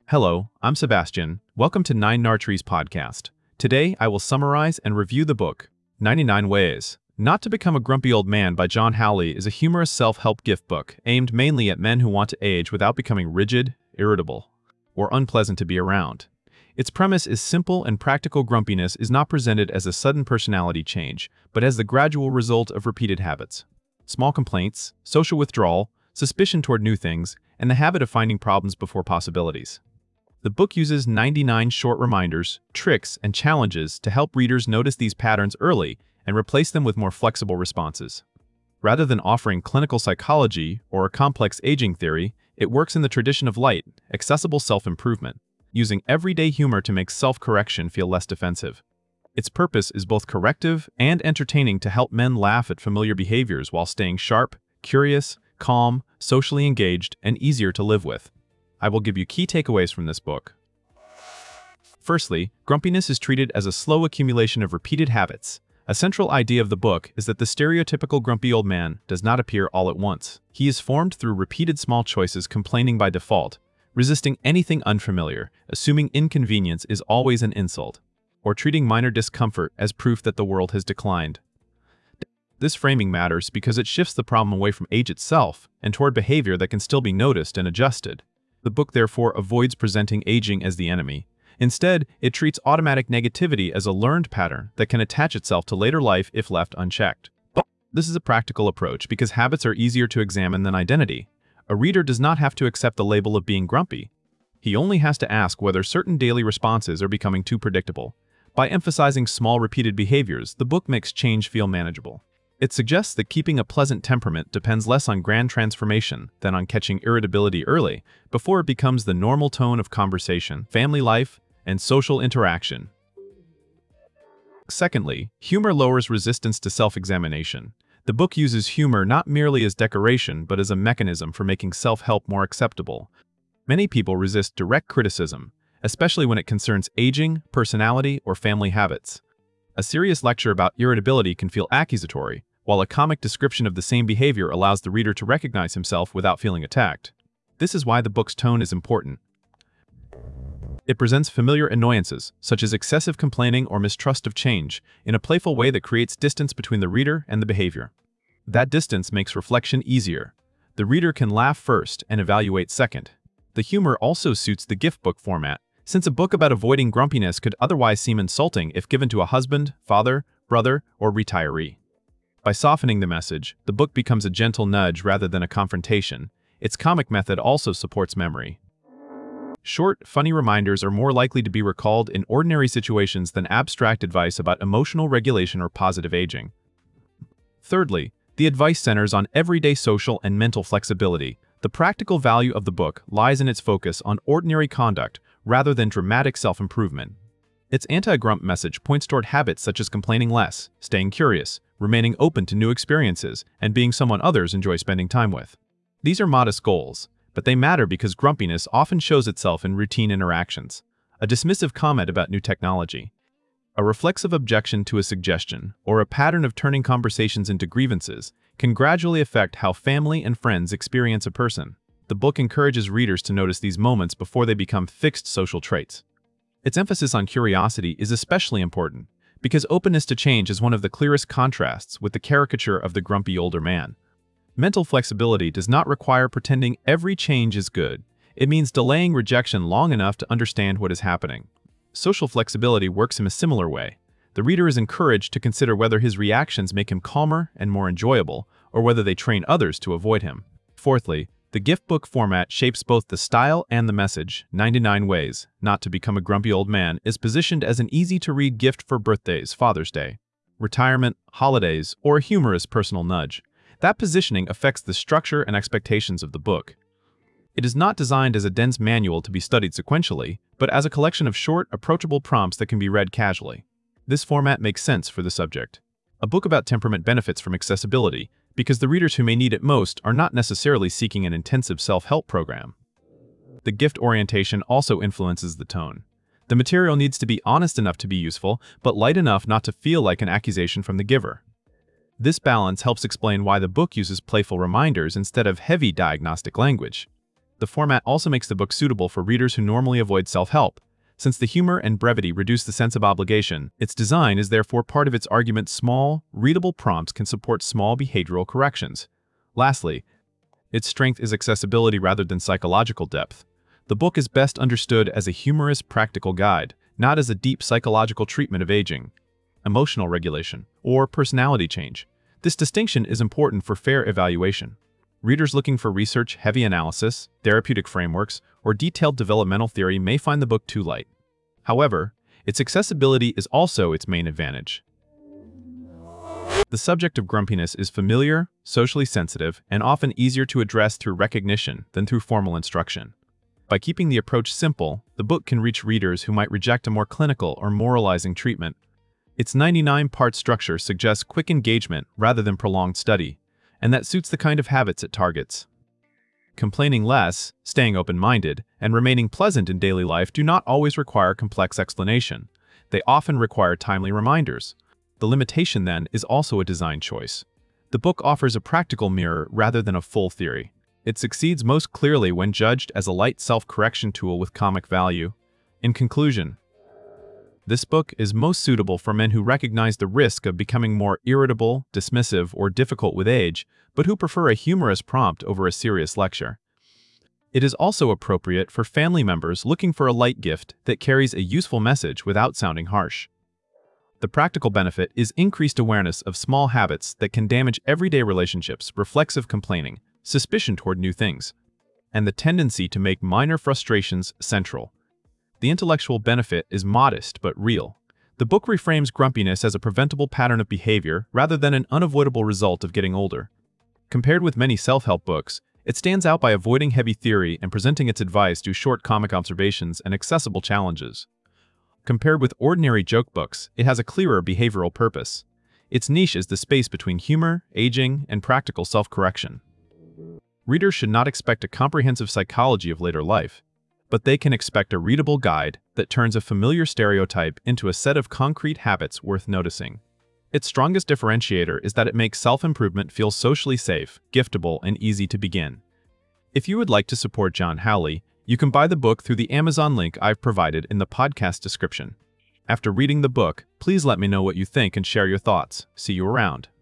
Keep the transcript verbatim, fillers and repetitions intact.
Hello, I'm Sebastian. Welcome to Nine Nartrees podcast. Today, I will summarize and review the book, ninety-nine Ways Not to Become a Grumpy Old Man by John Howley is a humorous self-help gift book aimed mainly at men who want to age without becoming rigid, irritable, or unpleasant to be around. Its premise is simple and practical. Grumpiness is not presented as a sudden personality change, but as the gradual result of repeated habits. Small complaints, social withdrawal, suspicion toward new things, and the habit of finding problems before possibilities. The book uses ninety-nine short reminders, tricks, and challenges to help readers notice these patterns early and replace them with more flexible responses. Rather than offering clinical psychology or a complex aging theory, it works in the tradition of light, accessible self-improvement, using everyday humor to make self-correction feel less defensive. Its purpose is both corrective and entertaining to help men laugh at familiar behaviors while staying sharp, curious, calm, socially engaged, and easier to live with. I will give you key takeaways from this book. Firstly, grumpiness is treated as a slow accumulation of repeated habits. A central idea of the book is that the stereotypical grumpy old man does not appear all at once. He is formed through repeated small choices, complaining by default, resisting anything unfamiliar, assuming inconvenience is always an insult, or treating minor discomfort as proof that the world has declined. This framing matters because it shifts the problem away from age itself and toward behavior that can still be noticed and adjusted. The book therefore avoids presenting aging as the enemy. Instead, it treats automatic negativity as a learned pattern that can attach itself to later life if left unchecked. But this is a practical approach because habits are easier to examine than identity. A reader does not have to accept the label of being grumpy. He only has to ask whether certain daily responses are becoming too predictable. By emphasizing small repeated behaviors, the book makes change feel manageable. It suggests that keeping a pleasant temperament depends less on grand transformation than on catching irritability early, before it becomes the normal tone of conversation, family life, and social interaction. Secondly, humor lowers resistance to self-examination. The book uses humor not merely as decoration but as a mechanism for making self-help more acceptable. Many people resist direct criticism, especially when it concerns aging, personality, or family habits. A serious lecture about irritability can feel accusatory, while a comic description of the same behavior allows the reader to recognize himself without feeling attacked. This is why the book's tone is important. It presents familiar annoyances, such as excessive complaining or mistrust of change, in a playful way that creates distance between the reader and the behavior. That distance makes reflection easier. The reader can laugh first and evaluate second. The humor also suits the gift book format, since a book about avoiding grumpiness could otherwise seem insulting if given to a husband, father, brother, or retiree. By softening the message, the book becomes a gentle nudge rather than a confrontation. Its comic method also supports memory. Short, funny reminders are more likely to be recalled in ordinary situations than abstract advice about emotional regulation or positive aging. Thirdly, the advice centers on everyday social and mental flexibility. The practical value of the book lies in its focus on ordinary conduct rather than dramatic self-improvement. Its anti-grump message points toward habits such as complaining less, staying curious, remaining open to new experiences, and being someone others enjoy spending time with. These are modest goals, but they matter because grumpiness often shows itself in routine interactions. A dismissive comment about new technology, a reflexive objection to a suggestion, or a pattern of turning conversations into grievances can gradually affect how family and friends experience a person. The book encourages readers to notice these moments before they become fixed social traits. Its emphasis on curiosity is especially important, because openness to change is one of the clearest contrasts with the caricature of the grumpy older man. Mental flexibility does not require pretending every change is good. It means delaying rejection long enough to understand what is happening. Social flexibility works in a similar way. The reader is encouraged to consider whether his reactions make him calmer and more enjoyable, or whether they train others to avoid him. Fourthly, the gift book format shapes both the style and the message. ninety-nine Ways Not to Become a Grumpy Old Man is positioned as an easy-to-read gift for birthdays, Father's Day, retirement, holidays, or a humorous personal nudge. That positioning affects the structure and expectations of the book. It is not designed as a dense manual to be studied sequentially, but as a collection of short, approachable prompts that can be read casually. This format makes sense for the subject. A book about temperament benefits from accessibility, because the readers who may need it most are not necessarily seeking an intensive self-help program. The gift orientation also influences the tone. The material needs to be honest enough to be useful, but light enough not to feel like an accusation from the giver. This balance helps explain why the book uses playful reminders instead of heavy diagnostic language. The format also makes the book suitable for readers who normally avoid self-help. Since the humor and brevity reduce the sense of obligation, its design is therefore part of its argument. Small, readable prompts can support small behavioral corrections. Lastly, its strength is accessibility rather than psychological depth. The book is best understood as a humorous, practical guide, not as a deep psychological treatment of aging, emotional regulation, or personality change. This distinction is important for fair evaluation. Readers looking for research-heavy analysis, therapeutic frameworks, or detailed developmental theory may find the book too light. However, its accessibility is also its main advantage. The subject of grumpiness is familiar, socially sensitive, and often easier to address through recognition than through formal instruction. By keeping the approach simple, the book can reach readers who might reject a more clinical or moralizing treatment. Its ninety-nine part structure suggests quick engagement rather than prolonged study, and that suits the kind of habits it targets. Complaining less, staying open-minded, and remaining pleasant in daily life do not always require complex explanation. They often require timely reminders. The limitation, then, is also a design choice. The book offers a practical mirror rather than a full theory. It succeeds most clearly when judged as a light self-correction tool with comic value. In conclusion, this book is most suitable for men who recognize the risk of becoming more irritable, dismissive, or difficult with age, but who prefer a humorous prompt over a serious lecture. It is also appropriate for family members looking for a light gift that carries a useful message without sounding harsh. The practical benefit is increased awareness of small habits that can damage everyday relationships, reflexive complaining, suspicion toward new things, and the tendency to make minor frustrations central. The intellectual benefit is modest but real. The book reframes grumpiness as a preventable pattern of behavior rather than an unavoidable result of getting older. Compared with many self-help books, it stands out by avoiding heavy theory and presenting its advice through short comic observations and accessible challenges. Compared with ordinary joke books, it has a clearer behavioral purpose. Its niche is the space between humor, aging, and practical self-correction. Readers should not expect a comprehensive psychology of later life, but they can expect a readable guide that turns a familiar stereotype into a set of concrete habits worth noticing. Its strongest differentiator is that it makes self-improvement feel socially safe, giftable, and easy to begin. If you would like to support John Howley, you can buy the book through the Amazon link I've provided in the podcast description. After reading the book, please let me know what you think and share your thoughts. See you around.